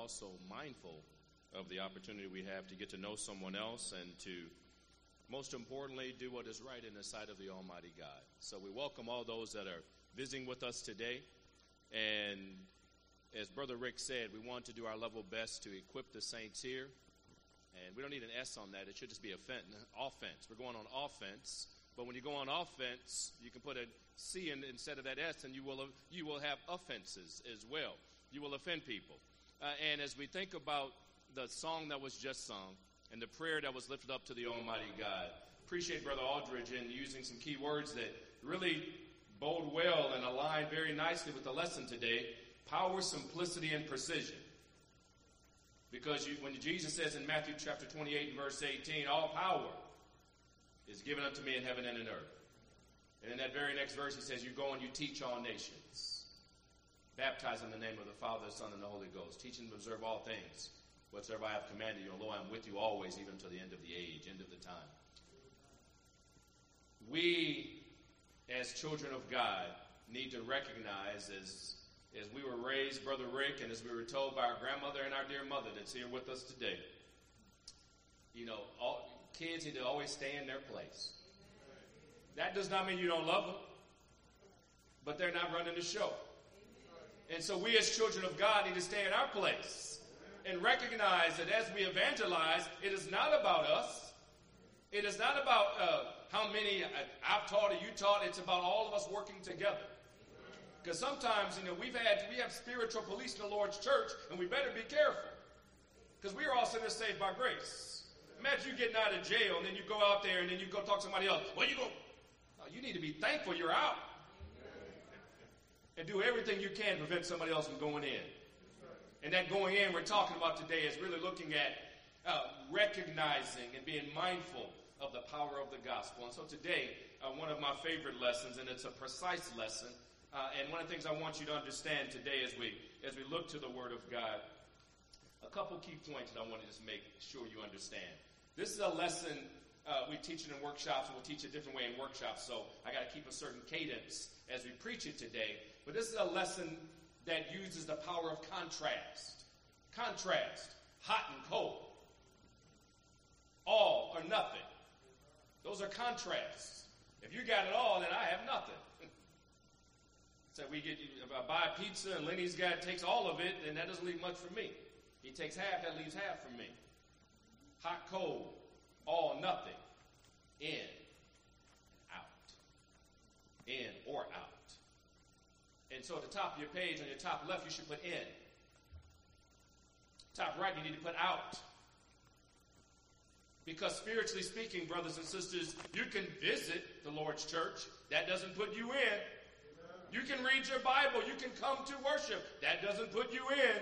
also mindful of the opportunity we have to get to know someone else and to, most importantly, do what is right in the sight of the Almighty God. So we welcome all those that are visiting with us today. And as Brother Rick said, we want to do our level best to equip the saints here. And we don't need an S on that. It should just be offense. We're going on offense. But when you go on offense, you can put a C instead of that S, and you will have offenses as well. You will offend people. And as we think about the song that was just sung and the prayer that was lifted up to the Almighty God, appreciate Brother Aldridge in using some key words that really bode well and align very nicely with the lesson today: power, simplicity, and precision. Because when Jesus says in Matthew chapter 28 and verse 18, all power is given unto me in heaven and in earth. And in that very next verse he says, you go and you teach all nations, baptize in the name of the Father, the Son, and the Holy Ghost, teaching them to observe all things whatsoever I have commanded you, and lo, I am with you always, even to the end of the age, end of the time. We, as children of God, need to recognize, as we were raised, Brother Rick, and as we were told by our grandmother and our dear mother that's here with us today, kids need to always stay in their place. That does not mean you don't love them, but they're not running the show. And so we as children of God need to stay in our place and recognize that as we evangelize, it is not about us. It is not about how many I've taught or you taught. It's about all of us working together. Because sometimes, we have spiritual police in the Lord's church, and we better be careful. Because we are all sinners saved by grace. Imagine you getting out of jail, and then you go out there, and then you go talk to somebody else. Well, you need to be thankful you're out. And do everything you can to prevent somebody else from going in. And that going in we're talking about today is really looking at recognizing and being mindful of the power of the gospel. And so today, one of my favorite lessons, and it's a precise lesson, and one of the things I want you to understand today as we look to the Word of God, a couple key points that I want to just make sure you understand. This is a lesson we teach it in workshops, and we'll teach it a different way in workshops, so I got to keep a certain cadence as we preach it today. But this is a lesson that uses the power of contrast. Contrast, hot and cold. All or nothing. Those are contrasts. If you got it all, then I have nothing. So I buy a pizza and Lenny's guy takes all of it, and that doesn't leave much for me. He takes half, that leaves half for me. Hot, cold, all, nothing. In, out. In or out. And so at the top of your page, on your top left, you should put in. Top right, you need to put out. Because spiritually speaking, brothers and sisters, you can visit the Lord's church. That doesn't put you in. You can read your Bible. You can come to worship. That doesn't put you in.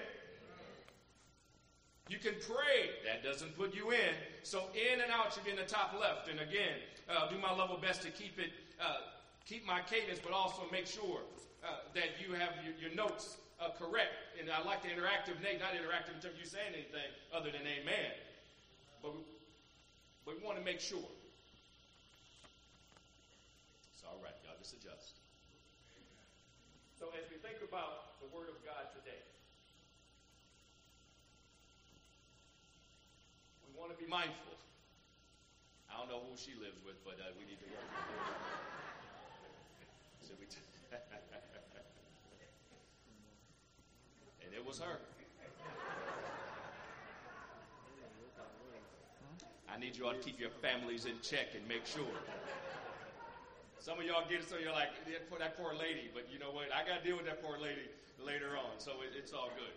You can pray. That doesn't put you in. So in and out should be in the top left. And again, do my level best to keep my cadence, but also make sure that you have your notes correct. And I like the interactive, not interactive in terms of you saying anything other than amen. But we want to make sure. It's all right, y'all. Just adjust. So as we think about the Word of God today, we want to be mindful. I don't know who she lives with, but we need to work. So and it was her. I need you all to keep your families in check and make sure. Some of y'all get it, so you're like, that poor lady, but you know what? I got to deal with that poor lady later on, so it's all good.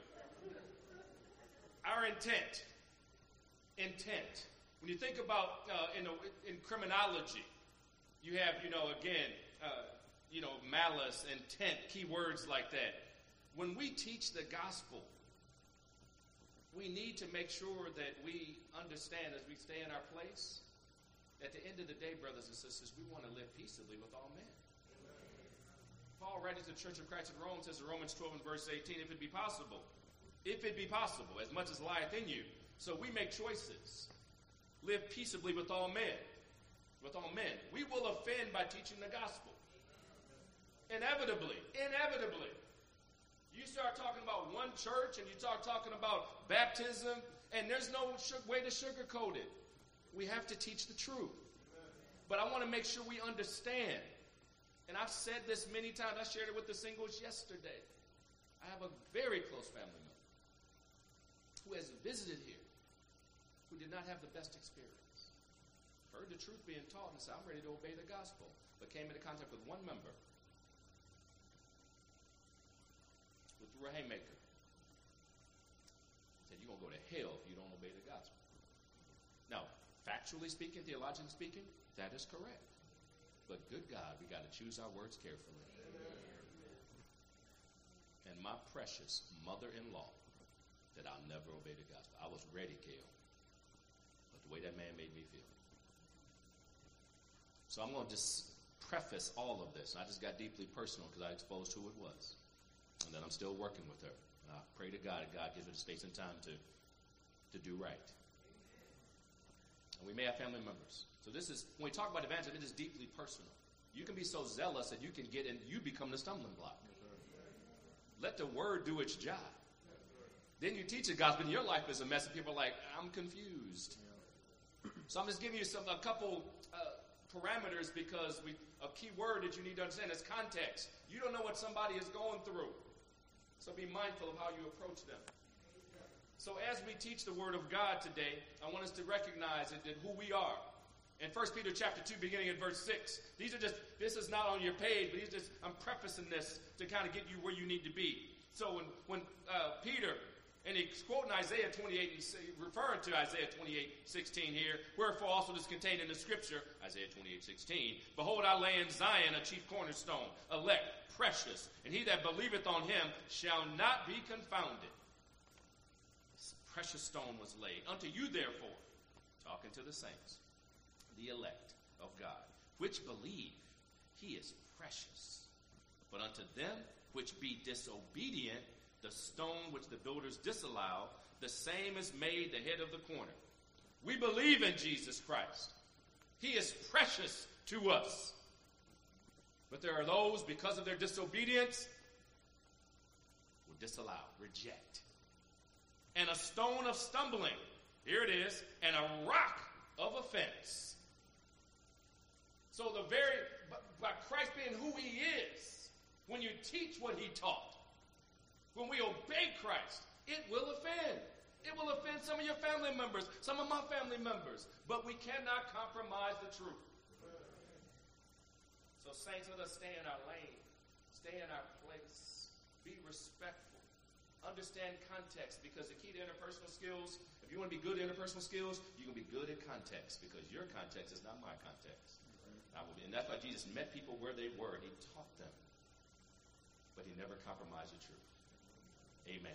Our intent. When you think about in criminology, you have, malice, intent, key words like that. When we teach the gospel, we need to make sure that we understand as we stay in our place. At the end of the day, brothers and sisters, we want to live peaceably with all men. Paul writing to the Church of Christ in Rome says in Romans 12 and verse 18, if it be possible, as much as lieth in you. So we make choices. Live peaceably with all men. We will offend by teaching the gospel. Inevitably. You start talking about one church and you start talking about baptism, and there's no way to sugarcoat it. We have to teach the truth. But I want to make sure we understand. And I've said this many times. I shared it with the singles yesterday. I have a very close family member who has visited here, who did not have the best experience. Heard the truth being taught and said, I'm ready to obey the gospel. But came into contact with one member who threw a haymaker. He said, you're going to go to hell if you don't obey the gospel. Now, factually speaking, theologically speaking, that is correct. But good God, we got to choose our words carefully. And my precious mother-in-law said, I'll never obey the gospel. I was ready, Gail. But the way that man made me feel. So I'm going to just preface all of this. I just got deeply personal because I exposed who it was. And then I'm still working with her. And I pray to God that God gives her the space and time to do right. And we may have family members. So this is, when we talk about evangelism, it is deeply personal. You can be so zealous that you can get in, you become the stumbling block. Let the word do its job. Then you teach the gospel, and your life is a mess, and people are like, I'm confused. So I'm just giving you a couple parameters because a key word that you need to understand is context. You don't know what somebody is going through. So be mindful of how you approach them. So as we teach the word of God today, I want us to recognize that who we are. In 1 Peter chapter 2, beginning at verse 6, this is not on your page, but I'm prefacing this to kind of get you where you need to be. So when Peter, and he's quoting Isaiah 28, referring to Isaiah 28:16 here, wherefore also is contained in the scripture, Isaiah 28:16, behold, I lay in Zion a chief cornerstone, elect, precious, and he that believeth on him shall not be confounded. This precious stone was laid. Unto you, therefore, talking to the saints, the elect of God, which believe, he is precious. But unto them which be disobedient, the stone which the builders disallowed, the same is made the head of the corner. We believe in Jesus Christ. He is precious to us. But there are those, because of their disobedience, will disallow, reject. And a stone of stumbling, here it is, and a rock of offense. So by Christ being who he is, when you teach what he taught, when we obey Christ, it will offend. It will offend some of your family members, some of my family members. But we cannot compromise the truth. So saints, let us stay in our lane. Stay in our place. Be respectful. Understand context, because the key to interpersonal skills, if you want to be good at interpersonal skills, you can be good at context, because your context is not my context. And that's why Jesus met people where they were, and he taught them. But he never compromised the truth. Amen.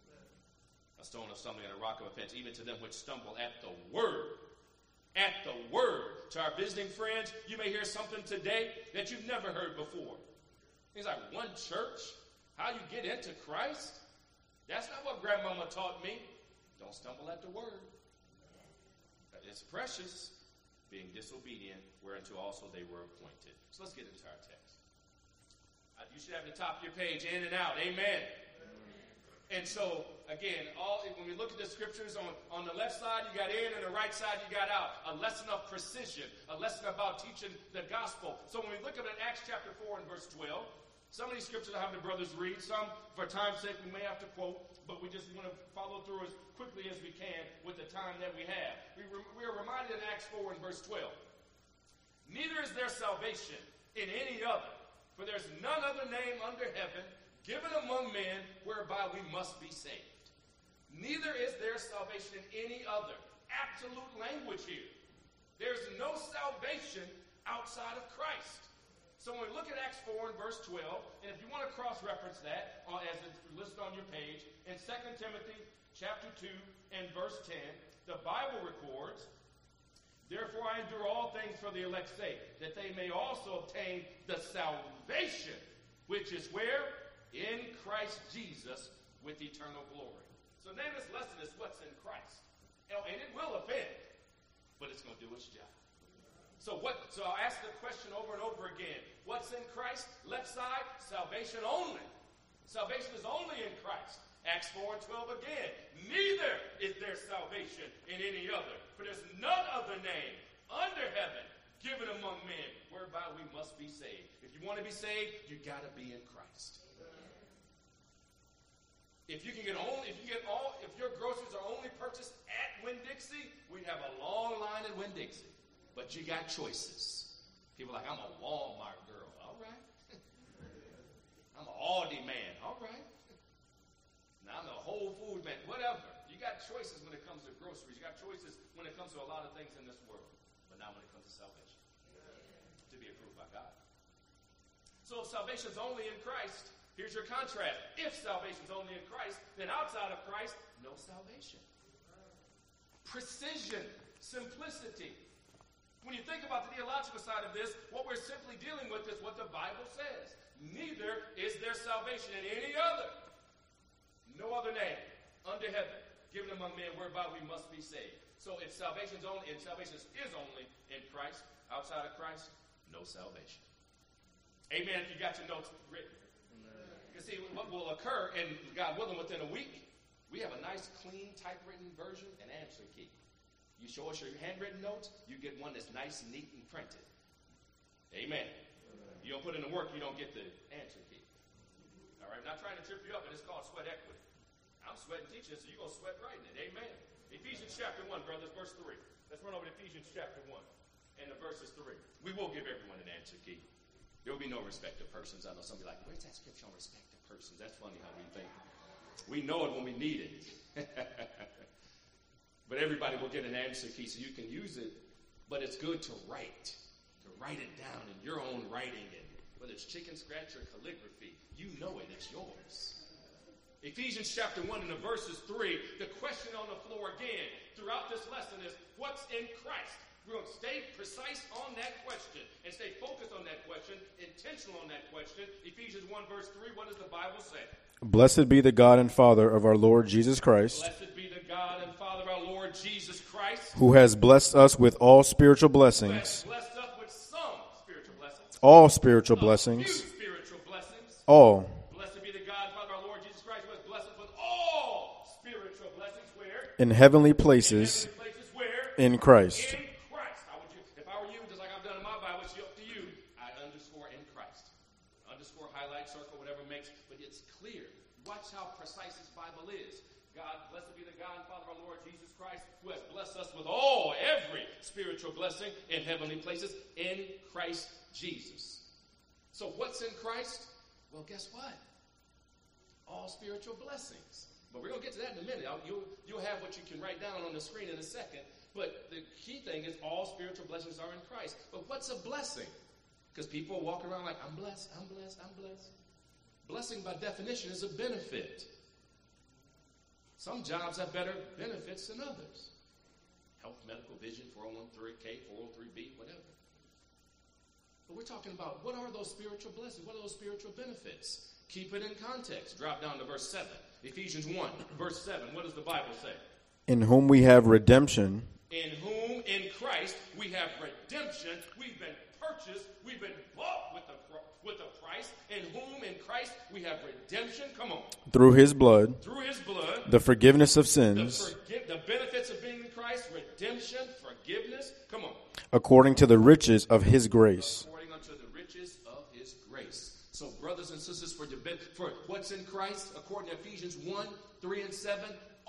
A stone of stumbling and a rock of offense, even to them which stumble at the word. At the word. To our visiting friends, you may hear something today that you've never heard before. It's like, one church? How you get into Christ? That's not what grandmama taught me. Don't stumble at the word. It's precious. Being disobedient, whereunto also they were appointed. So let's get into our text. You should have the top of your page, in and out. Amen. And so, again, when we look at the scriptures, on the left side, you got in, and the right side, you got out. A lesson of precision, a lesson about teaching the gospel. So when we look at Acts chapter 4 and verse 12, some of these scriptures I'll have the brothers read. Some, for time's sake, we may have to quote, but we just want to follow through as quickly as we can with the time that we have. We are reminded in Acts 4 and verse 12. Neither is there salvation in any other, for there's none other name under heaven given among men whereby we must be saved. Neither is there salvation in any other. Absolute language here. There's no salvation outside of Christ. So when we look at Acts 4 and verse 12, and if you want to cross-reference that as it's listed on your page, in 2 Timothy chapter 2 and verse 10, the Bible records, therefore I endure all things for the elect's sake, that they may also obtain the salvation, which is where? In Christ Jesus with eternal glory. So the name of this lesson is what's in Christ. And it will offend, but it's going to do its job. So I'll ask the question over and over again. What's in Christ? Left side, salvation only. Salvation is only in Christ. Acts 4 and 12 again. Neither is there salvation in any other, for there's none other name under heaven given among men whereby we must be saved. If you want to be saved, you got to be in Christ. If your groceries are only purchased at Winn-Dixie, we'd have a long line at Winn-Dixie. But you got choices. People are like, I'm a Walmart girl. All right. I'm an Aldi man. All right. Now I'm a Whole Food man. Whatever. You got choices when it comes to groceries. You got choices when it comes to a lot of things in this world. But not when it comes to salvation. To be approved by God. So if salvation is only in Christ, here's your contrast. If salvation is only in Christ, then outside of Christ, no salvation. Precision, simplicity. When you think about the theological side of this, what we're simply dealing with is what the Bible says. Neither is there salvation in any other. No other name under heaven given among men whereby we must be saved. So if salvation is only in Christ, outside of Christ, no salvation. Amen. If you got your notes written. You see what will occur, and God willing, within a week, we have a nice, clean, typewritten version and answer key. You show us your handwritten notes, you get one that's nice, neat, and printed. Amen. You don't put in the work, you don't get the answer key. All right, I'm not trying to trip you up, but it's called sweat equity. I'm sweating teaching, so you're going to sweat writing it. Amen. Ephesians chapter 1, brothers, verse 3. Let's run over to Ephesians chapter 1 and the verses 3. We will give everyone an answer key. There will be no respect of persons. I know some be like, where's that scripture on respect of persons? That's funny how we think. We know it when we need it. But everybody will get an answer key, so you can use it. But it's good to write it down in your own writing. And whether it's chicken scratch or calligraphy, you know it. It's yours. Ephesians chapter 1 and the verses 3, the question on the floor again throughout this lesson is, what's in Christ? We're going to stay precise on that question and stay focused on that question, intentional on that question. Ephesians 1 verse 3, what does the Bible say? Blessed be the God and Father of our Lord Jesus Christ. Blessed be the God and Father of our Lord Jesus Christ. Who has blessed us with all spiritual blessings. Who has blessed us with some spiritual blessings. All spiritual blessings. Few spiritual blessings. All. Blessed be the God and Father of our Lord Jesus Christ, who has blessed us with all spiritual blessings. Where? In heavenly places. In heavenly places where? In Christ. If I were you, just like I've done in my Bible, it's up to you. I underscore in Christ. Underscore, highlight, circle, whatever makes, but it's clear. Watch how precise this Bible is. God, blessed be the God and Father of our Lord Jesus Christ, who has blessed us with every spiritual blessing in heavenly places in Christ Jesus. So what's in Christ? Well, guess what? All spiritual blessings. But we're going to get to that in a minute. You'll have what you can write down on the screen in a second. But the key thing is all spiritual blessings are in Christ. But what's a blessing? Because people walk around like, I'm blessed, I'm blessed, I'm blessed. Blessing by definition is a benefit. Some jobs have better benefits than others. Health, medical, vision, 401k, 403b, whatever. But we're talking about what are those spiritual blessings? What are those spiritual benefits? Keep it in context. Drop down to verse 7. Ephesians 1, verse 7. What does the Bible say? In whom we have redemption. In whom, in Christ, we have redemption. We've been purchased. We've been bought with a price. In whom, in Christ, we have redemption. Come on. Through his blood. Through his blood. The forgiveness of sins. The benefits of being in Christ. Redemption. Forgiveness. Come on. According to the riches of his grace. According unto the riches of his grace. So, brothers and sisters, for what's in Christ, according to Ephesians 1, 3, and 7,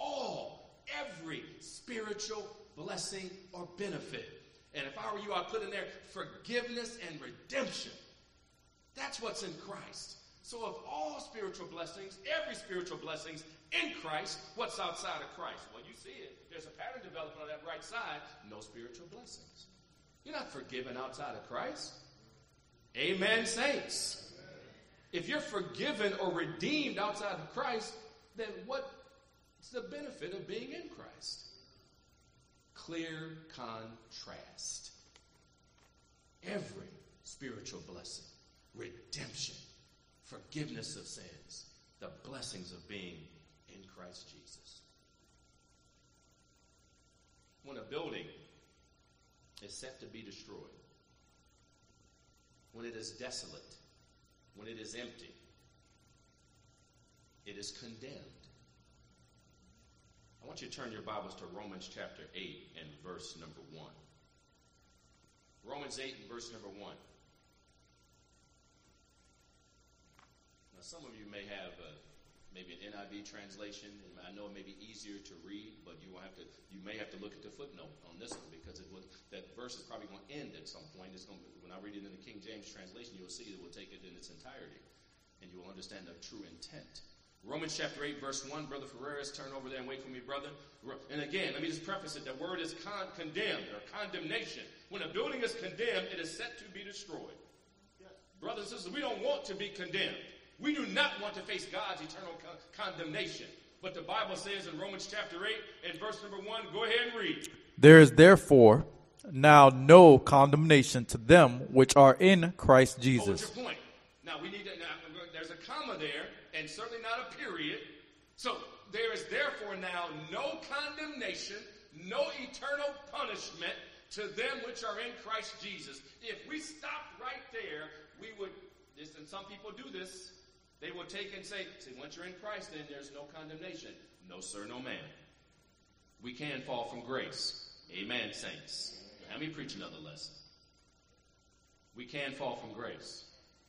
every spiritual blessing or benefit. And if I were you, I'd put in there forgiveness and redemption. That's what's in Christ. So of all spiritual blessings, every spiritual blessings in Christ, what's outside of Christ? Well, you see it. There's a pattern developing on that right side. No spiritual blessings. You're not forgiven outside of Christ. Amen, saints. If you're forgiven or redeemed outside of Christ, then what's the benefit of being in Christ? Clear contrast. Every spiritual blessing, redemption, forgiveness of sins, the blessings of being in Christ Jesus. When a building is set to be destroyed, when it is desolate, when it is empty, it is condemned. I want you to turn your Bibles to Romans chapter 8 and verse number 1. Romans 8 and verse number 1. Now, some of you may have maybe an NIV translation, and I know it may be easier to read, but you may have to look at the footnote on this one, because that verse is probably going to end at some point. When I read it in the King James translation, you'll see it will take it in its entirety, and you will understand the true intent. Romans chapter 8, verse 1. Brother Ferreras, turn over there and wait for me, brother. And again, let me just preface it. The word is condemned, or condemnation. When a building is condemned, it is set to be destroyed. Yes. Brothers and sisters, we don't want to be condemned. We do not want to face God's eternal condemnation. But the Bible says in Romans chapter 8 and verse number 1, go ahead and read. There is therefore now no condemnation to them which are in Christ Jesus. What's your point? Now, there's a comma there, and certainly not a period. So, there is therefore now no condemnation, no eternal punishment to them which are in Christ Jesus. If we stopped right there, we would, and some people do this, they will take and say, once you're in Christ, then there's no condemnation. No, sir, no, ma'am. We can fall from grace. Amen, saints. Let me preach another lesson. We can fall from grace.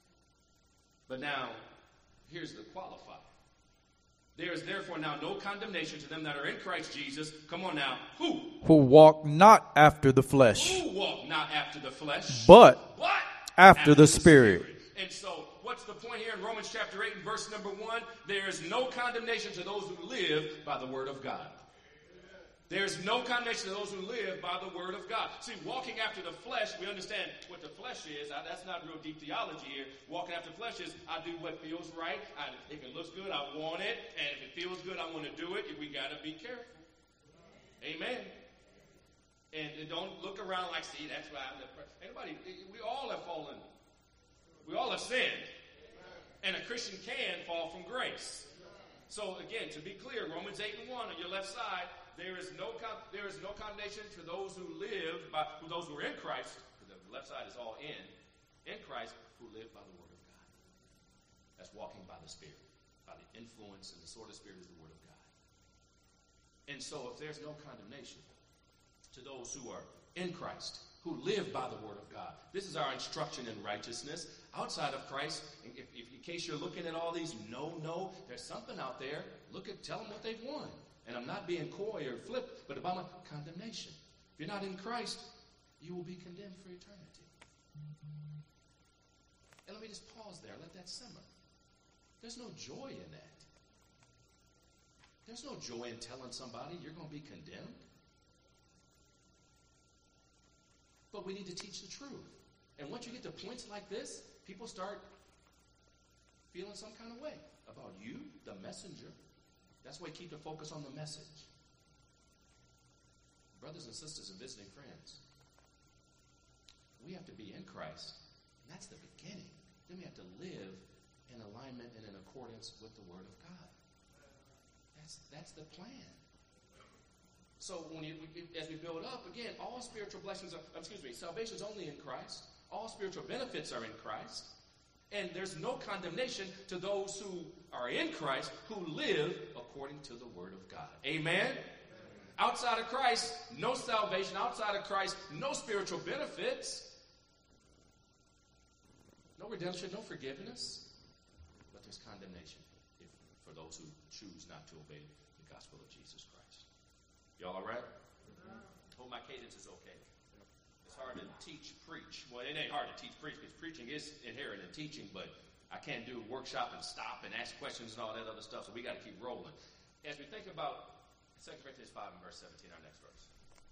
But now, here's the qualifier. There is therefore now no condemnation to them that are in Christ Jesus. Come on now. Who? Who walk not after the flesh. Who walk not after the flesh. But after the Spirit. And so, what's the point here in Romans chapter 8 and verse number 1? There is no condemnation to those who live by the word of God. There's no condemnation to those who live by the word of God. See, walking after the flesh, we understand what the flesh is. That's not real deep theology here. Walking after the flesh is, I do what feels right. If it looks good, I want it. And if it feels good, I want to do it. We got to be careful. Amen. And don't look around like, see, that's why I'm anybody. We all have fallen. We all have sinned. And a Christian can fall from grace. So again, to be clear, Romans 8 and 1 on your left side, there is no condemnation to those who live by those who are in Christ. The left side is all in Christ, who live by the word of God. That's walking by the Spirit, by the influence and the sword of the Spirit is the word of God. And so if there's no condemnation to those who are in Christ, who live by the word of God. This is our instruction in righteousness. Outside of Christ, if in case you're looking at all these, there's something out there. Tell them what they've won. And I'm not being coy or flip, but about my condemnation. If you're not in Christ, you will be condemned for eternity. And let me just pause there. Let that simmer. There's no joy in that. There's no joy in telling somebody you're going to be condemned. But we need to teach the truth. And once you get to points like this, people start feeling some kind of way about you, the messenger. That's why we keep the focus on the message. Brothers and sisters and visiting friends, we have to be in Christ, and that's the beginning. Then we have to live in alignment and in accordance with the Word of God. That's the plan. So as we build up, again, all spiritual blessings salvation is only in Christ. All spiritual benefits are in Christ. And there's no condemnation to those who are in Christ, who live according to the word of God. Amen? Outside of Christ, no salvation. Outside of Christ, no spiritual benefits. No redemption, no forgiveness. But there's condemnation for those who choose not to obey the gospel of Jesus Christ. Y'all all right? Hope my cadence is okay. It's hard to preach. Well, it ain't hard to teach preach, because preaching is inherent in teaching, but I can't do a workshop and stop and ask questions and all that other stuff, so we got to keep rolling. As we think about 2 Corinthians 5 and verse 17, our next verse.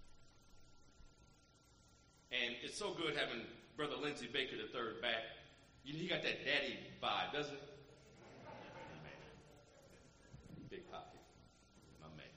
And it's so good having Brother Lindsey Baker III back. He got that daddy vibe, doesn't it? Big pocket. My man.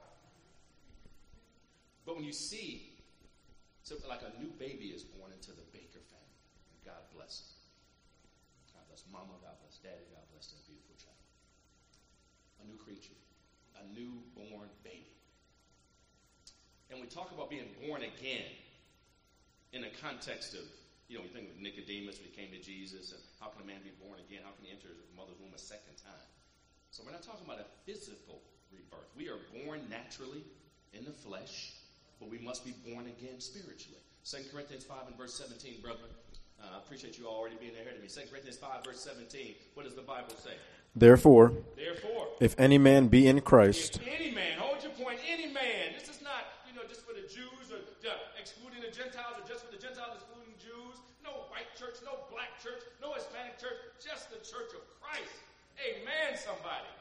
But when you see something like a new baby is born into the Baker family, and God bless him. God bless mama, God bless daddy, God bless that beautiful child. A new creature, a newborn baby. And we talk about being born again in the context of, you think of Nicodemus when he came to Jesus, and how can a man be born again? How can he enter his mother's womb a second time? So we're not talking about a physical rebirth. We are born naturally in the flesh, but we must be born again spiritually. 2 Corinthians 5 and verse 17, brethren. I appreciate you already being ahead of me. 2 Corinthians 5 verse 17. What does the Bible say? Therefore, Therefore, if any man be in Christ, if any man, hold your point, any man. This is not, just for the Jews or excluding the Gentiles or just for the Gentiles excluding Jews. No white church, no black church, no Hispanic church, just the church of Christ. Amen, somebody.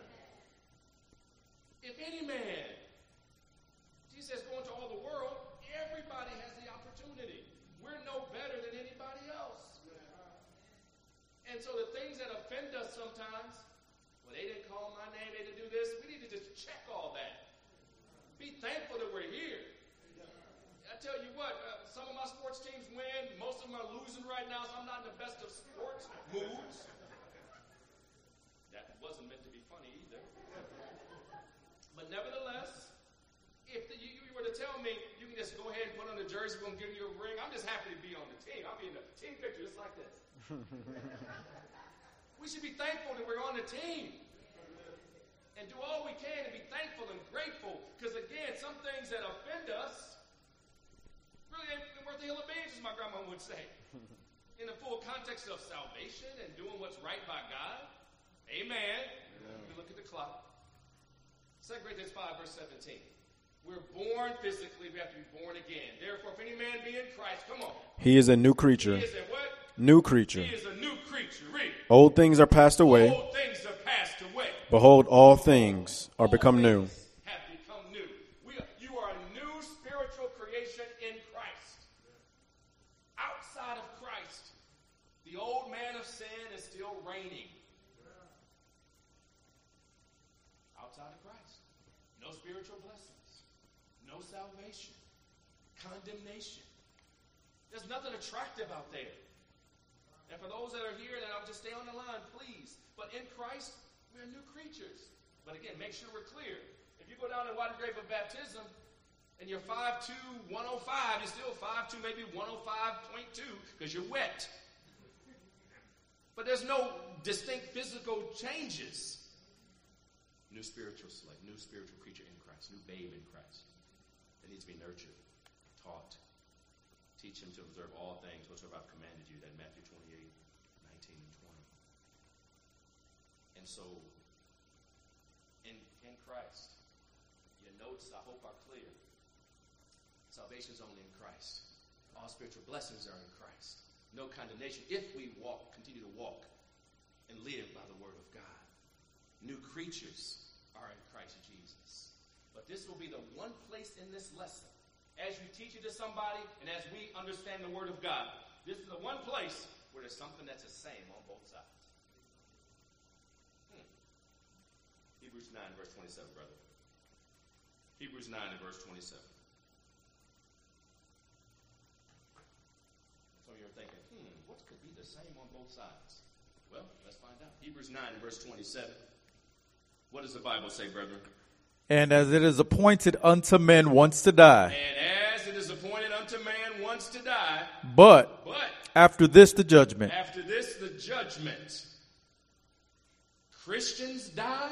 If any man, Jesus says, go into all the world, everybody has the opportunity. We're no better than anybody else. And so the things that offend us sometimes, well, they didn't call my name, they didn't do this, we need to just check all that. Be thankful that we're here. I tell you what, some of my sports teams win, most of them are losing right now, so I'm not in the best of sports moods. That wasn't meant to be funny either. But nevertheless, if you were to tell me, you can just go ahead and put on the jersey, we're going to give you a ring, I'm just happy to be on the team. I'll be in the team picture just like this. We should be thankful that we're on the team. And do all we can to be thankful and grateful. Because again, some things that offend us really ain't worth the hill of beans, as my grandma would say. In the full context of salvation and doing what's right by God. Amen. We look at the clock. 2 Corinthians 5 verse 17. We're born physically, we have to be born again. Therefore, if any man be in Christ, come on. he is a new creature. He is a what? New creature. He is a new creature. Read. Old things are passed away. Old things are passed away. Behold, all things are become new. Have become new. You are a new spiritual creation in Christ. Outside of Christ, the old man of sin is still reigning. Outside of Christ, no spiritual blessings, no salvation, condemnation. There's nothing attractive out there. And for those that are here, that I'll just stay on the line, please. But in Christ, we're new creatures. But again, make sure we're clear. If you go down the water grave of baptism and you're 5'2", 105, you're still 5'2", maybe 105.2 because you're wet. But there's no distinct physical changes. New spiritual slave, new spiritual creature in Christ, new babe in Christ. That needs to be nurtured, taught. Teach him to observe all things whatsoever I've commanded you. That Matthew 28, 19 and 20. And so, in Christ, your notes, I hope, are clear. Salvation is only in Christ. All spiritual blessings are in Christ. No condemnation if we continue to walk and live by the word of God. New creatures are in Christ Jesus. But this will be the one place in this lesson, as you teach it to somebody and as we understand the word of God, this is the one place where there's something that's the same on both sides. Hebrews 9 verse 27, brother. Hebrews 9 and verse 27. Some of you are thinking, what could be the same on both sides? Well, let's find out. Hebrews 9 and verse 27. What does the Bible say, brethren? And as it is appointed unto men once to die. And as it is appointed unto man once to die. But after this the judgment. After this the judgment. Christians die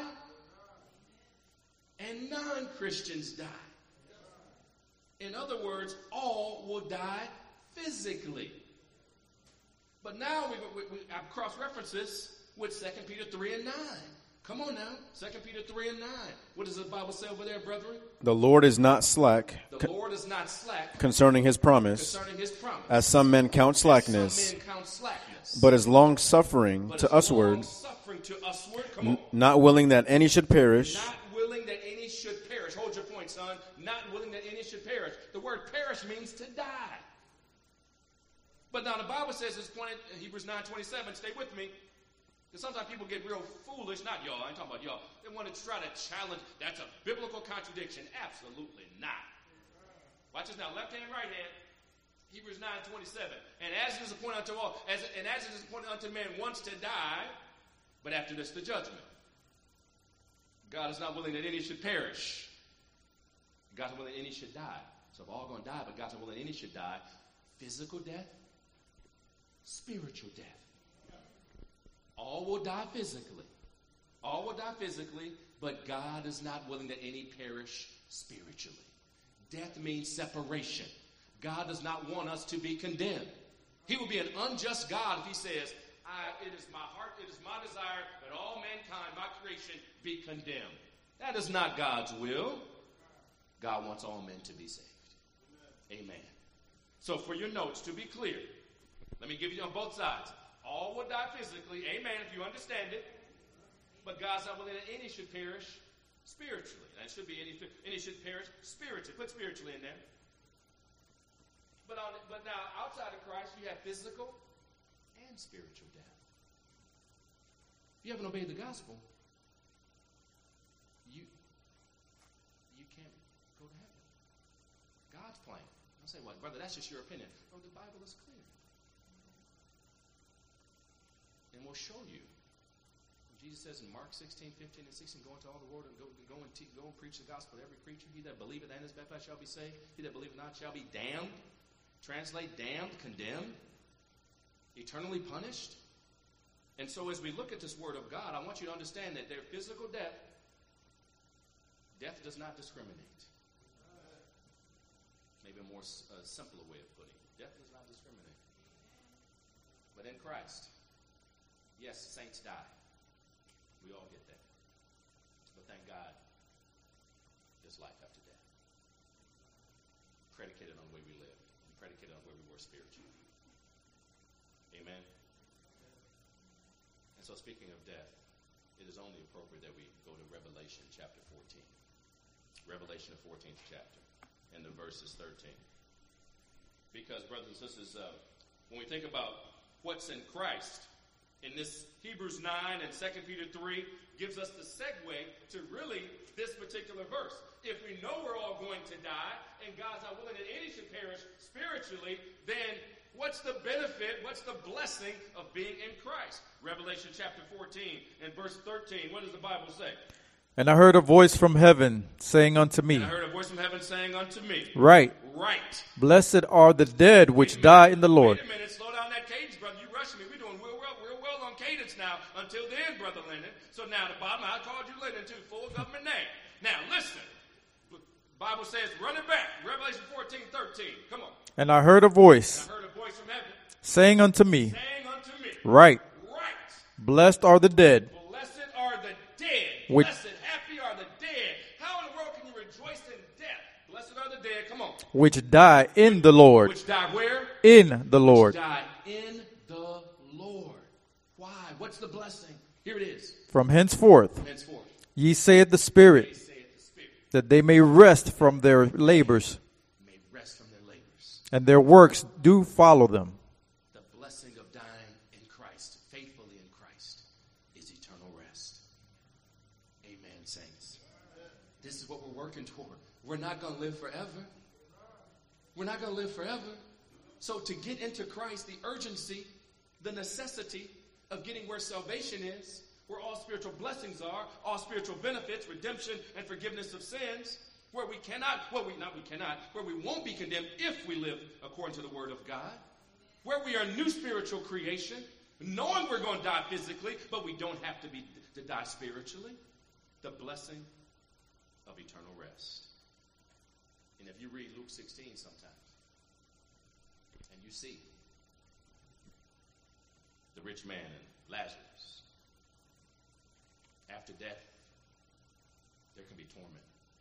and non-Christians die. In other words, all will die physically. But now I've cross-referenced this with 2 Peter 3 and 9. Come on now. 2 Peter 3 and 9. What does the Bible say over there, brethren? The Lord is not slack. The Lord is not slack concerning his promise, as some men count slackness, but is long-suffering to usward, not willing that any should perish. Not willing that any should perish. Hold your point, son. Not willing that any should perish. The word perish means to die. But now the Bible says, it's pointed in Hebrews 9:27, stay with me. Because sometimes people get real foolish, not y'all, I ain't talking about y'all. They want to try to challenge, that's a biblical contradiction. Absolutely not. Watch this now, left hand, right hand. Hebrews 9:27. And as it is appointed unto all, as it is appointed unto man once to die, but after this the judgment. God is not willing that any should perish. God's not willing that any should die. So we're all going to die, but God's not willing that any should die. Physical death, spiritual death. All will die physically, All will die physically, but God is not willing that any perish spiritually. Death means separation. God does not want us to be condemned. He will be an unjust God if he says, it is my heart, it is my desire that all mankind, my creation, be condemned. That is not God's will. God wants all men to be saved. Amen. So for your notes, to be clear, let me give you on both sides. All will die physically, amen, if you understand it. But God's not willing that any should perish spiritually. That should be any should perish spiritually. Put spiritually in there. But now, outside of Christ, you have physical and spiritual death. If you haven't obeyed the gospel, you can't go to heaven. God's plan. I'll say, well, brother, that's just your opinion. No, the Bible is clear. And we'll show you. Jesus says in Mark 16, 15, and 16, go into all the world and go and preach the gospel to every creature. He that believeth and is baptized shall be saved. He that believeth not shall be damned. Translate damned, condemned, eternally punished. And so as we look at this word of God, I want you to understand that their physical death does not discriminate. Maybe a more simpler way of putting it. Death does not discriminate. But in Christ, yes, saints die. We all get that. But thank God, there's life after death. Predicated on the way we live. And predicated on where we were spiritually. Amen? And so speaking of death, it is only appropriate that we go to Revelation chapter 14. Revelation, the 14th chapter. And the verses 13. Because, brothers and sisters, when we think about what's in Christ, in this Hebrews 9 and 2 Peter 3 gives us the segue to really this particular verse. If we know we're all going to die and God's not willing that any should perish spiritually, then what's the benefit, what's the blessing of being in Christ? Revelation chapter 14 and verse 13, what does the Bible say? And I heard a voice from heaven saying unto me. And I heard a voice from heaven saying unto me. Right. Right. Blessed are the dead which die in the Lord. Wait a minute, slow down that cadence, brother. You rushing me. We're doing real well on cadence now. Until then, Brother Lennon. So now the bottom, I called you Lennon too, full government name. Now listen. The Bible says, run it back. Revelation 14, 13. Come on. And I heard a voice. And I heard a voice from heaven. Saying unto me. Saying unto me. Right. Right. Blessed are the dead. Blessed are the dead. Which, blessed, happy are the dead. How in the world can you rejoice in death? Blessed are the dead. Come on. which die in the Lord. Which die where? In the Lord. Which die in the Lord. Why? What's the blessing? Here it is. From henceforth. Ye saith the Spirit, that they may rest from their labors, and their works do follow them. The blessing of dying in Christ, faithfully in Christ, is eternal rest. Amen, saints. This is what we're working toward. We're not going to live forever. We're not going to live forever. So to get into Christ, the urgency, the necessity of getting where salvation is, where all spiritual blessings are, all spiritual benefits, redemption, and forgiveness of sins, where we won't be condemned if we live according to the Word of God, where we are a new spiritual creation, knowing we're going to die physically, but we don't have to die spiritually, the blessing of eternal rest. And if you read Luke 16 sometimes, and you see the rich man and Lazarus, after death, there can be torment.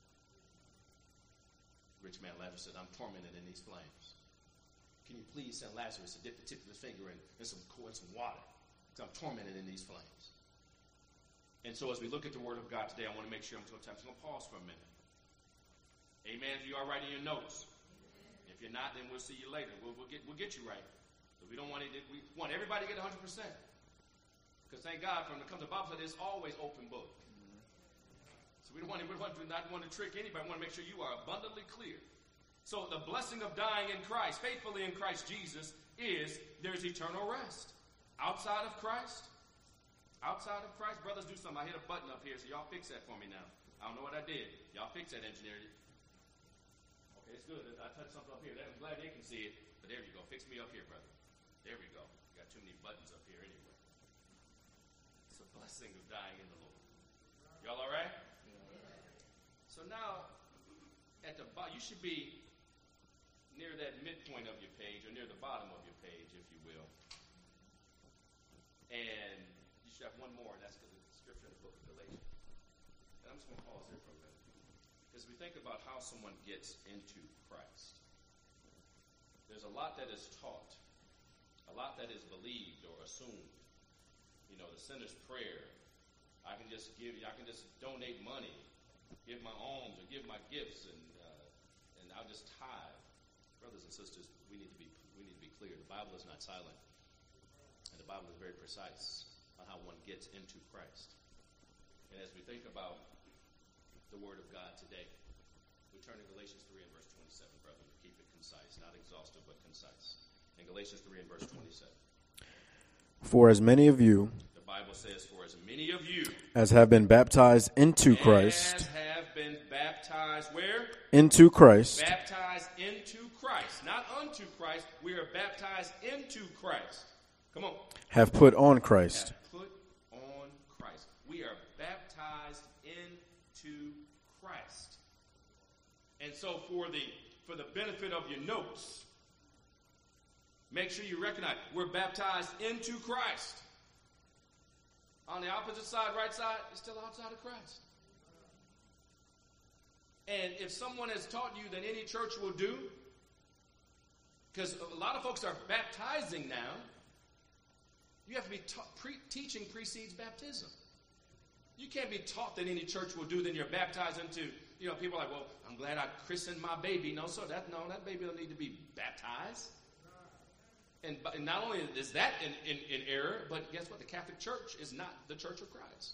Rich man Lazarus said, I'm tormented in these flames. Can you please send Lazarus to dip the tip of his finger in some water? Because I'm tormented in these flames. And so as we look at the Word of God today, I want to make sure I'm going to pause for a minute. Amen. If you are writing your notes. If you're not, then we'll see you later. We'll get you right. But we want everybody to get 100%. Because thank God, when it comes to Bible study, it's always open book. So we not want to trick anybody. We want to make sure you are abundantly clear. So the blessing of dying in Christ, faithfully in Christ Jesus, is there's eternal rest. Outside of Christ, brothers, do something. I hit a button up here, so y'all fix that for me now. I don't know what I did. Y'all fix that, engineer. Okay, it's good. I touched something up here. I'm glad they can see it. But there you go. Fix me up here, brother. There we go. Got too many buttons up here anyway. It's a blessing of dying in the Lord. Y'all all right? So now, at the bottom, you should be near that midpoint of your page, or near the bottom of your page, if you will. And you should have one more, and that's the scripture in the book of Galatians. And I'm just going to pause there for a minute. Because we think about how someone gets into Christ. There's a lot that is taught, a lot that is believed or assumed. You know, the sinner's prayer. I can just donate money, give my alms, or give my gifts, and I'll just tithe. Brothers and sisters, we need to be clear. The Bible is not silent, and the Bible is very precise on how one gets into Christ. And as we think about the Word of God today, we turn to Galatians 3 and verse 27, brother. Keep it concise, not exhaustive, but concise. In Galatians 3 and verse 27. For as many of you, the Bible says, for as many of you as have been baptized into Christ, as have been baptized where? Into Christ. Baptized into Christ, not unto Christ. We are baptized into Christ. Come on. Have put on Christ. Have put on Christ. We are baptized into Christ. And so for the benefit of your notes, make sure you recognize we're baptized into Christ. On the opposite side, right side, it's still outside of Christ. And if someone has taught you that any church will do, because a lot of folks are baptizing now, you have to be teaching precedes baptism. You can't be taught that any church will do, then you're baptized into, people are like, well, I'm glad I christened my baby. No, sir, that baby don't need to be baptized. And not only is that in error, but guess what? The Catholic Church is not the Church of Christ.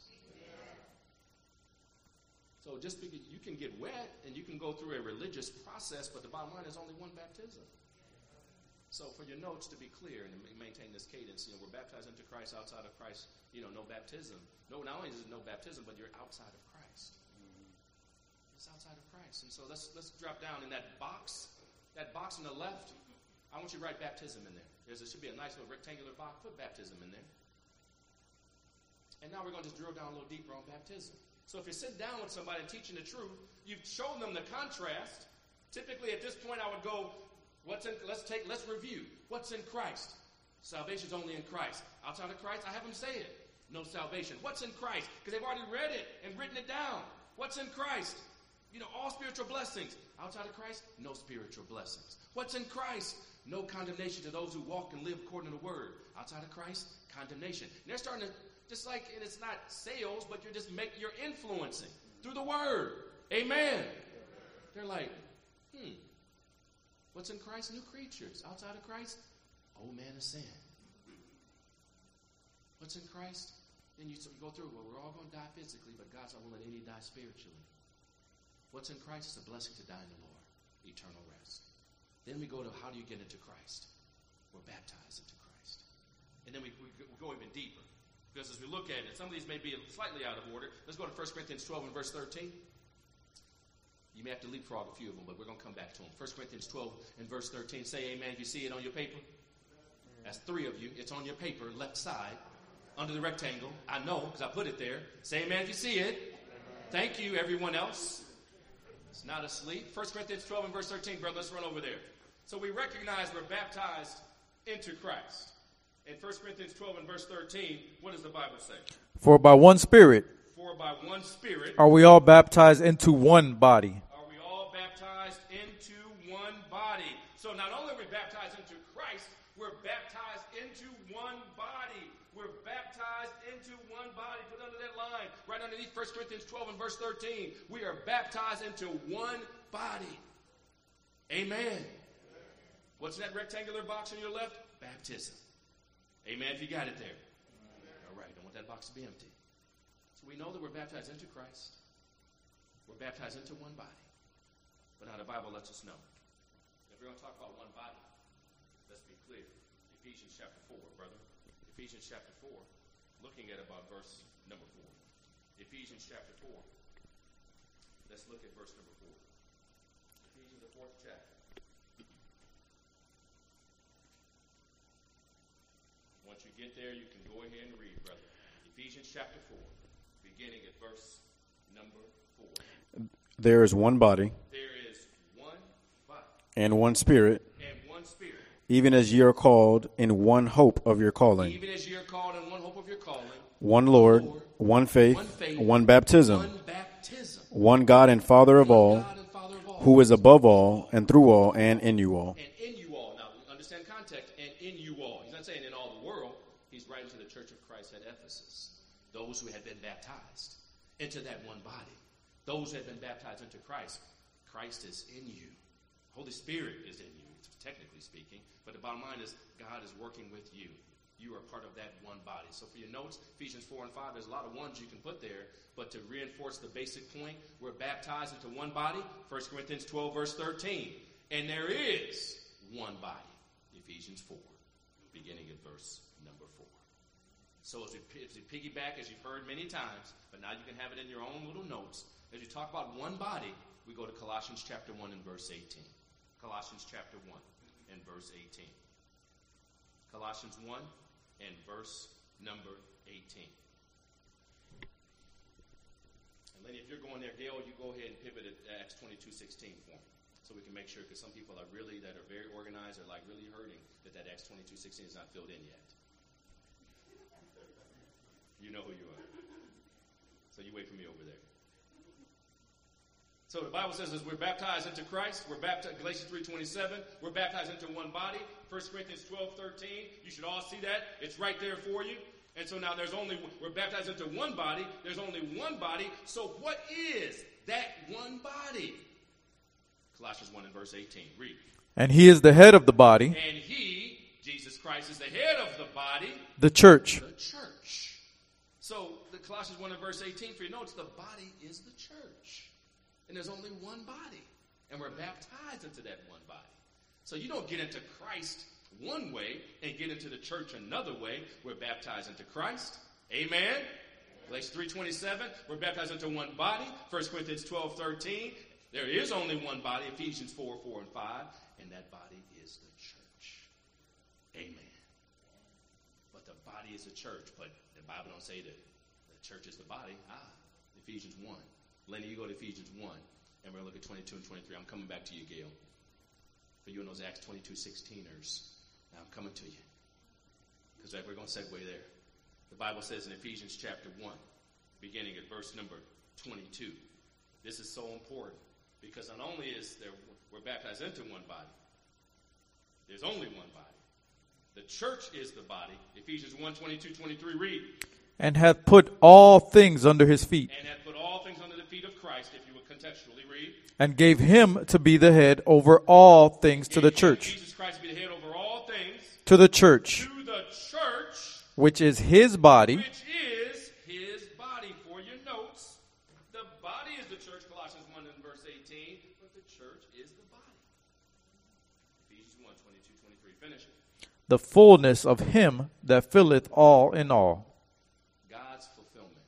So just because you can get wet and you can go through a religious process, but the bottom line is only one baptism. So for your notes to be clear and to maintain this cadence, we're baptized into Christ, outside of Christ, no baptism. No, not only is it no baptism, but you're outside of Christ. It's outside of Christ. And so let's drop down in that box on the left. I want you to write baptism in there. There should be a nice little rectangular box. Put baptism in there. And now we're going to just drill down a little deeper on baptism. So if you sit down with somebody teaching the truth, you've shown them the contrast. Typically at this point I would go, let's review. What's in Christ? Salvation's only in Christ. Outside of Christ, I have them say it. No salvation. What's in Christ? Because they've already read it and written it down. What's in Christ? All spiritual blessings. Outside of Christ, no spiritual blessings. What's in Christ? No condemnation to those who walk and live according to the word. Outside of Christ, condemnation. And they're starting to, and it's not sales, but you're influencing through the word. Amen. They're like, what's in Christ? New creatures. Outside of Christ, old man of sin. What's in Christ? Then you go through, well, we're all going to die physically, but God's not willing any die spiritually. What's in Christ is a blessing to die in the Lord, eternal rest. Then we go to how do you get into Christ? We're baptized into Christ. And then we go even deeper. Because as we look at it, some of these may be slightly out of order. Let's go to 1 Corinthians 12 and verse 13. You may have to leapfrog a few of them, but we're going to come back to them. 1 Corinthians 12 and verse 13. Say amen if you see it on your paper. That's 3 of you. It's on your paper, left side, under the rectangle. I know because I put it there. Say amen if you see it. Thank you, everyone else. It's not asleep. 1 Corinthians 12 and verse 13, brother, let's run over there. So we recognize we're baptized into Christ. In 1 Corinthians 12 and verse 13, what does the Bible say? For by one Spirit are we all baptized into one body. Are we all baptized into one body? So not only are we baptized into Christ, we're baptized into one body. We're baptized into one body. Put under that line, right underneath 1 Corinthians 12 and verse 13. We are baptized into one body. Amen. What's in that rectangular box on your left? Baptism. Amen if you got it there. All right, don't want that box to be empty. So we know that we're baptized into Christ. We're baptized into one body. But now the Bible lets us know. If we're going to talk about one body, let's be clear. Ephesians chapter 4, brother. Ephesians chapter 4, looking at about verse number 4. Ephesians chapter 4. Let's look at verse number 4. Ephesians, the 4th chapter. Once you get there, you can go ahead and read, brother. Ephesians chapter 4, beginning at verse number 4. There is one body. There is one body. And one Spirit. And one Spirit. Even as ye are called in one hope of your calling. Even as ye are called in one hope of your calling. One Lord, one faith, one baptism, one God and Father of all, who is above all and through all and in you all. And in you all. Now, understand context. And in you all. He's not saying in all the world. He's writing to the Church of Christ at Ephesus. Those who had been baptized into that one body. Those who had been baptized into Christ. Christ is in you. Holy Spirit is in you, technically speaking. But the bottom line is God is working with you. You are part of that one body. So for your notes, Ephesians 4 and 5, there's a lot of ones you can put there. But to reinforce the basic point, we're baptized into one body. 1 Corinthians 12, verse 13. And there is one body. Ephesians 4, beginning at verse number 4. So as we piggyback, as you've heard many times, but now you can have it in your own little notes. As you talk about one body, we go to Colossians chapter 1 and verse 18. Colossians chapter 1 and verse 18. Colossians 1 and verse number 18. And Lenny, if you're going there, Gail, you go ahead and pivot at Acts 22:16 for me, so we can make sure, because some people are really, that are very organized, are like really hurting that Acts 22:16 is not filled in yet. You know who you are. So you wait for me over there. So the Bible says as we're baptized into Christ, we're baptized, Galatians 3:27, we're baptized into one body. 1 Corinthians 12:13, you should all see that. It's right there for you. And so now we're baptized into one body. There's only one body. So what is that one body? Colossians 1 and verse 18, read. And he is the head of the body. And he, Jesus Christ, is the head of the body. The church. The church. So the Colossians 1 and verse 18, for you notice the body is the church. And there's only one body. And we're baptized into that one body. So you don't get into Christ one way and get into the church another way. We're baptized into Christ. Amen. Galatians 3:27, we're baptized into one body. 1 Corinthians 12:13, there is only one body. Ephesians 4:4 and 5, and that body is the church. Amen. But the body is the church, but the Bible don't say that the church is the body. Ephesians 1. Lenny, you go to Ephesians 1, and we're going to look at 22 and 23. I'm coming back to you, Gail. For you and those Acts 22:16ers, now I'm coming to you. Because we're going to segue there. The Bible says in Ephesians chapter 1, beginning at verse number 22. This is so important, because not only we're baptized into one body, there's only one body. The church is the body. Ephesians 1, 22, 23, read. And hath put all things under his feet. And hath put all things under the feet of Christ, if you would contextually read. And gave him to be the head over all things to the church. Jesus Christ to be the head over all things. To the church. To the church. Which is his body. Which is his body. For your notes, the body is the church, Colossians 1 and verse 18. But the church is the body. Ephesians 1, 22, 23. Finish it. The fullness of him that filleth all in all. God's fulfillment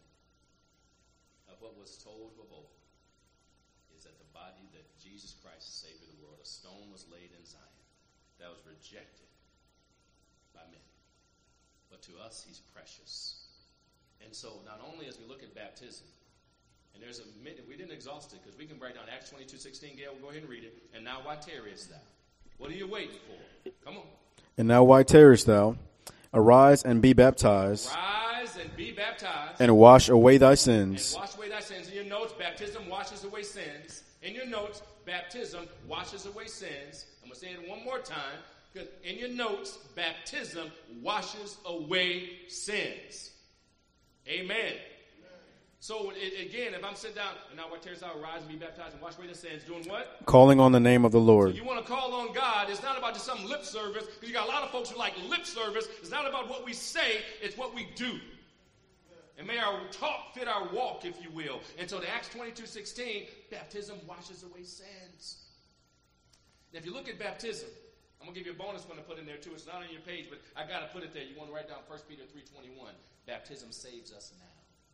of what was told of old is that the body that Jesus Christ, Savior of the world, a stone was laid in Zion that was rejected by men. But to us, he's precious. And so not only as we look at baptism, and there's we didn't exhaust it, because we can write down Acts 22:16. Gail, we'll go ahead and read it. And now why tarriest thou? What are you waiting for? Come on. And now why tarriest thou? Arise and be baptized. Rise and be baptized. And wash away thy sins. And wash away thy sins. In your notes, baptism washes away sins. In your notes, baptism washes away sins. I'm going to say it one more time. Because in your notes, baptism washes away sins. Amen. So again, if I'm sitting down, and now what tears out, rise and be baptized and wash away the sins, doing what? Calling on the name of the Lord. So you want to call on God. It's not about just some lip service, because you got a lot of folks who like lip service. It's not about what we say, it's what we do. And may our talk fit our walk, if you will. And so the Acts 22:16, baptism washes away sins. Now if you look at baptism, I'm going to give you a bonus one to put in there too. It's not on your page, but I got to put it there. You want to write down 1 Peter 3:21. Baptism saves us now.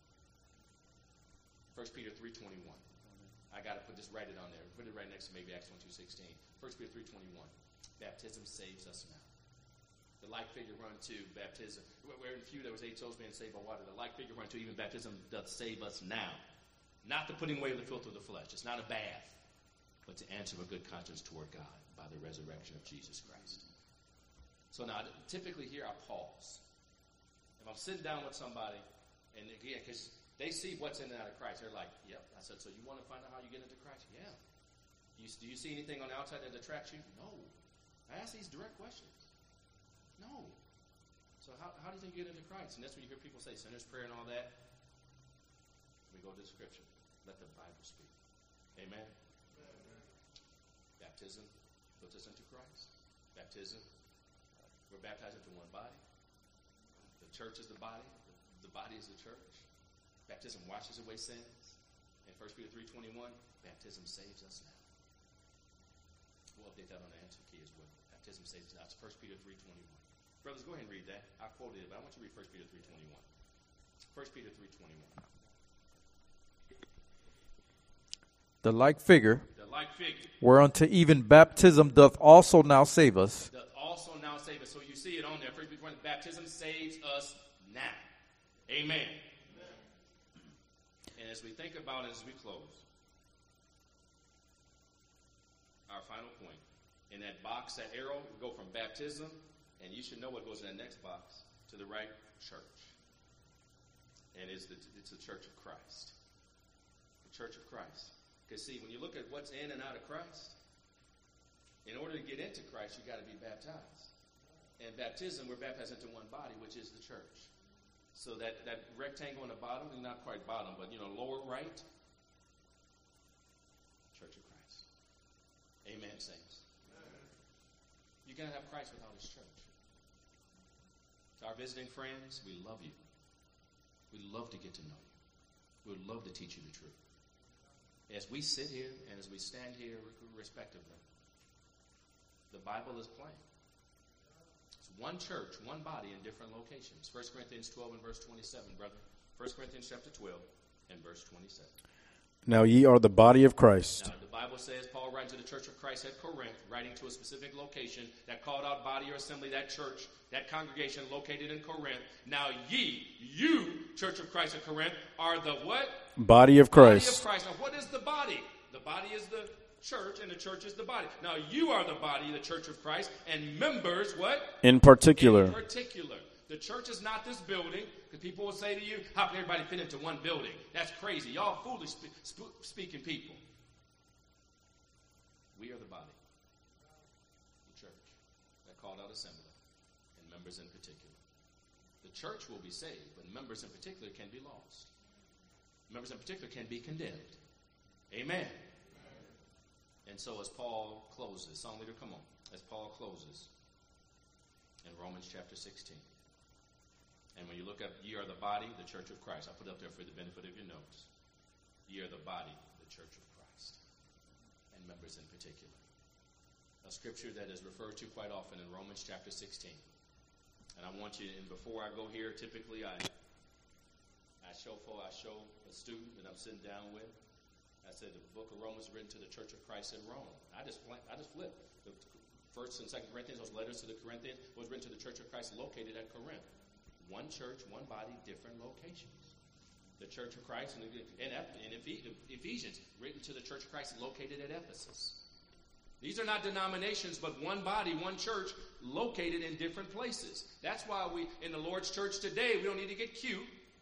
1 Peter 3:21. I got to write it on there. Put it right next to maybe Acts 22:16. 1 Peter 3:21. Baptism saves us now. The like figure run to baptism. We're in few, there was 8 souls being saved by water. The like figure run to even baptism doth save us now. Not the putting away of the filth of the flesh. It's not a bath, but to answer with good conscience toward God by the resurrection of Jesus Christ. So now, typically here I pause. If I'm sitting down with somebody, and again, because they see what's in and out of Christ, they're like, yep. I said, so you want to find out how you get into Christ? Yeah. Do you see anything on the outside that attracts you? No. I ask these direct questions. No. So how do you think you get into Christ? And that's when you hear people say sinner's prayer and all that. We go to the scripture. Let the Bible speak. Amen. Baptism puts us into Christ. Baptism, we're baptized into one body. The church is the body. The body is the church. Baptism washes away sins. In 1 Peter 3:21, baptism saves us now. We'll update that on the answer key as well. Baptism saves us now. It's 1 Peter 3:21. Brothers, go ahead and read that. I quoted it, but I want you to read 1 Peter 3:21. 1 Peter 3:21. The like figure, whereunto even baptism doth also now save us. Doth also now save us. So you see it on there. First, baptism saves us now. Amen. Amen. And as we think about it, as we close, our final point, in that box, that arrow, we go from baptism, and you should know what goes in that next box, to the right, church. And it's the church of Christ. The church of Christ. Because see, when you look at what's in and out of Christ, in order to get into Christ, you got to be baptized. And baptism, we're baptized into one body, which is the church. So that rectangle on the bottom, not quite bottom, but lower right, church of Christ. Amen, saints. You can't have Christ without his church. To our visiting friends, we love you. We love to get to know you. We would love to teach you the truth. As we sit here and as we stand here respectively, the Bible is plain. It's one church, one body in different locations. 1 Corinthians 12 and verse 27, brother. 1 Corinthians chapter 12 and verse 27. Now ye are the body of Christ. Now the Bible says, Paul writing to the church of Christ at Corinth, writing to a specific location, that called out body or assembly, that church, that congregation located in Corinth. Now you, church of Christ at Corinth, are the what? Body of Christ. Body of Christ. Now what is the body? The body is the church, and the church is the body. Now you are the body, the church of Christ, and members, what? In particular. In particular. The church is not this building, because people will say to you, how can everybody fit into one building? That's crazy. Y'all foolish speaking people. We are the body. The church. That called out assembly. And members in particular. The church will be saved, but members in particular can be lost. Members in particular can be condemned. Amen. And so as Paul closes, song leader, come on. As Paul closes in Romans chapter 16. And when you look up, ye are the body, the church of Christ. I'll put it up there for the benefit of your notes. Ye are the body, the church of Christ. And members in particular. A scripture that is referred to quite often in Romans chapter 16. And I want you, and before I go here, typically I show a student that I'm sitting down with. I said the book of Romans is written to the church of Christ in Rome. I just flipped. The 1st and 2nd Corinthians, those letters to the Corinthians, was written to the church of Christ located at Corinth. One church, one body, different locations. The church of Christ in Ephesians, written to the church of Christ located at Ephesus. These are not denominations, but one body, one church, located in different places. That's why we, in the Lord's church today, we don't need to get cute.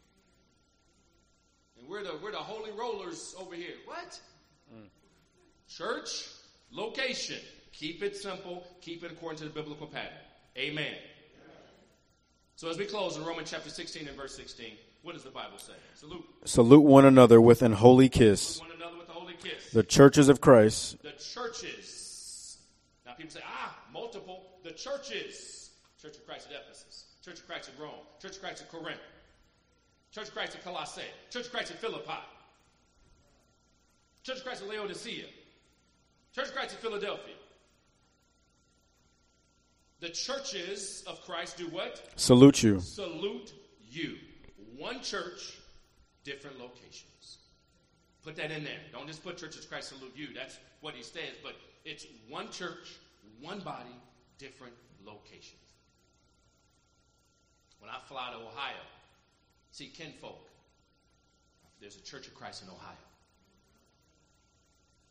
And we're the holy rollers over here. What? Church, location. Keep it simple. Keep it according to the biblical pattern. Amen. So as we close in Romans chapter 16 and verse 16, what does the Bible say? Salute one another with an holy kiss. Salute one another with a holy kiss. The churches of Christ. The churches. Now people say, multiple. The churches. Church of Christ at Ephesus. Church of Christ at Rome. Church of Christ at Corinth. Church of Christ at Colossae. Church of Christ at Philippi. Church of Christ at Laodicea. Church of Christ at Philadelphia. The churches of Christ do what? Salute you. Salute you. One church, different locations. Put that in there. Don't just put churches of Christ salute you. That's what he says. But it's one church, one body, different locations. When I fly to Ohio, see kinfolk, there's a church of Christ in Ohio.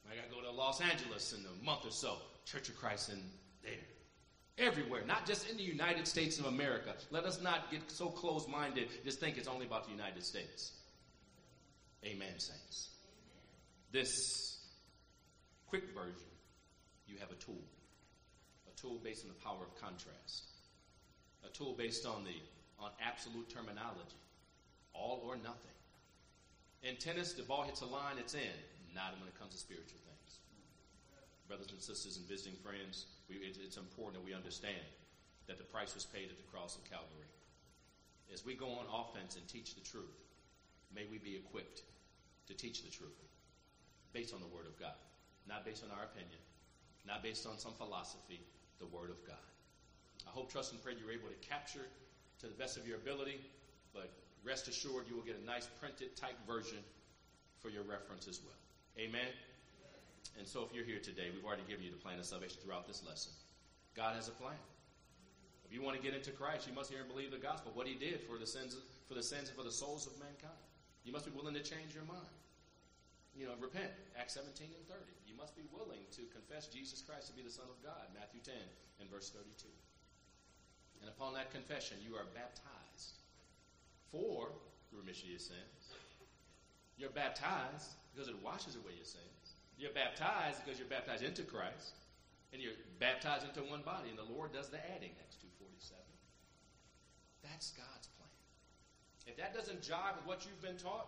I got to go to Los Angeles in a month or so. Church of Christ in there. Everywhere, not just in the United States of America. Let us not get so close-minded, just think it's only about the United States. Amen, saints. This quick version, you have a tool based on the power of contrast, a tool based on absolute terminology, all or nothing. In tennis, the ball hits a line, it's in. Not when it comes to spiritual things. Brothers and sisters and visiting friends, it's important that we understand that the price was paid at the cross of Calvary. As we go on offense and teach the truth, may we be equipped to teach the truth based on the Word of God, not based on our opinion, not based on some philosophy, the Word of God. I hope, trust, and pray you're able to capture to the best of your ability, but rest assured you will get a nice printed type version for your reference as well. Amen? And so if you're here today, we've already given you the plan of salvation throughout this lesson. God has a plan. If you want to get into Christ, you must hear and believe the gospel, what he did for the sins and for the souls of mankind. You must be willing to change your mind. Repent, Acts 17 and 30. You must be willing to confess Jesus Christ to be the Son of God, Matthew 10 and verse 32. And upon that confession, you are baptized for the remission of your sins. You're baptized because it washes away your sins. You're baptized because you're baptized into Christ. And you're baptized into one body. And the Lord does the adding, Acts 2:47. That's God's plan. If that doesn't jive with what you've been taught,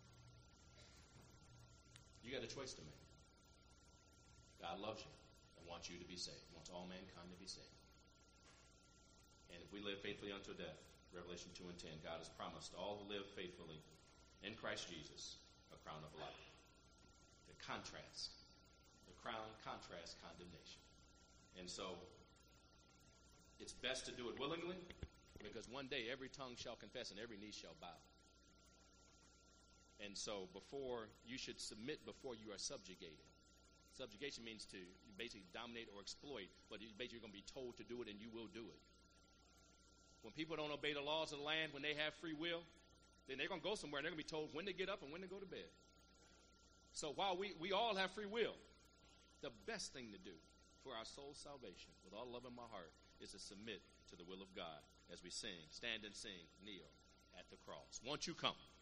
you got a choice to make. God loves you and wants you to be saved. Wants all mankind to be saved. And if we live faithfully unto death, Revelation 2 and 10, God has promised all who live faithfully in Christ Jesus a crown of life. The crown contrasts condemnation. And so, it's best to do it willingly, because one day every tongue shall confess and every knee shall bow. And so, you should submit before you are subjugated. Subjugation means to basically dominate or exploit, but basically you're going to be told to do it and you will do it. When people don't obey the laws of the land, when they have free will, then they're going to go somewhere and they're going to be told when to get up and when to go to bed. So while we all have free will, the best thing to do for our soul's salvation, with all love in my heart, is to submit to the will of God as we sing, stand and sing, kneel at the cross. Won't you come?